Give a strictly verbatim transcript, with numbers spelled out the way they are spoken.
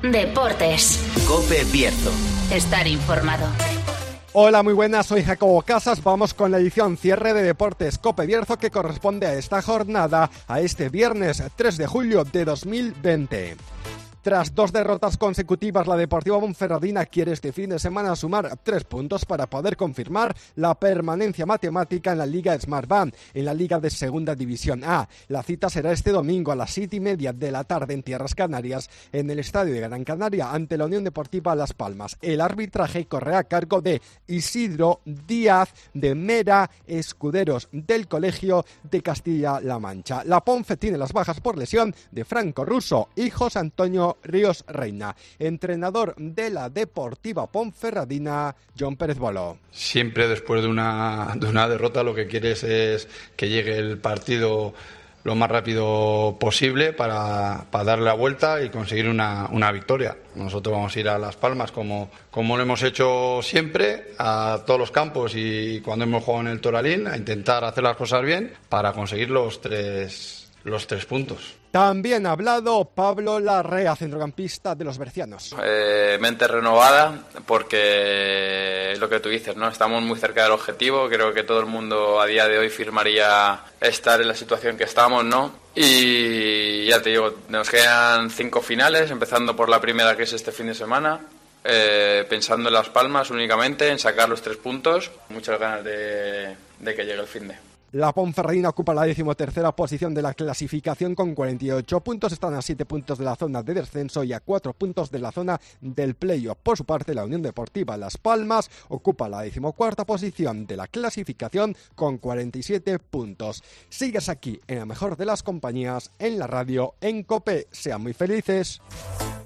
Deportes. COPE Bierzo. Estar informado. Hola, muy buenas, soy Jacobo Casas. Vamos con la edición cierre de Deportes COPE Bierzo, que corresponde a esta jornada, a este viernes tres de julio de dos mil veinte. Tras dos derrotas consecutivas, la Deportiva Ponferradina quiere este fin de semana sumar tres puntos para poder confirmar la permanencia matemática en la Liga Smartbank, en la Liga de Segunda División A. La cita será este domingo a las siete y media de la tarde en Tierras Canarias, en el Estadio de Gran Canaria, ante la Unión Deportiva Las Palmas. El arbitraje corre a cargo de Isidro Díaz de Mera, escuderos del Colegio de Castilla-La Mancha. La Ponfe tiene las bajas por lesión de Franco Russo y José Antonio Ríos Reina. Entrenador de la Deportiva Ponferradina, John Pérez Bolo. Siempre después de una, de una derrota lo que quieres es que llegue el partido lo más rápido posible para, para darle la vuelta y conseguir una, una victoria. Nosotros vamos a ir a Las Palmas como, como lo hemos hecho siempre, a todos los campos y cuando hemos jugado en el Toralín, a intentar hacer las cosas bien para conseguir los tres, los tres puntos. También ha hablado Pablo Larrea, centrocampista de los bercianos. Eh, mente renovada, porque es lo que tú dices, ¿no? Estamos muy cerca del objetivo. Creo que todo el mundo a día de hoy firmaría estar en la situación que estamos, ¿no? Y ya te digo, nos quedan cinco finales, empezando por la primera, que es este fin de semana. Eh, pensando en Las Palmas únicamente, en sacar los tres puntos. Muchas ganas de, de que llegue el fin de. La Ponferradina ocupa la decimotercera posición de la clasificación con cuarenta y ocho puntos. Están a siete puntos de la zona de descenso y a cuatro puntos de la zona del playoff. Por su parte, la Unión Deportiva Las Palmas ocupa la decimocuarta posición de la clasificación con cuarenta y siete puntos. Sigues aquí en la mejor de las compañías, en la radio, en COPE. Sean muy felices.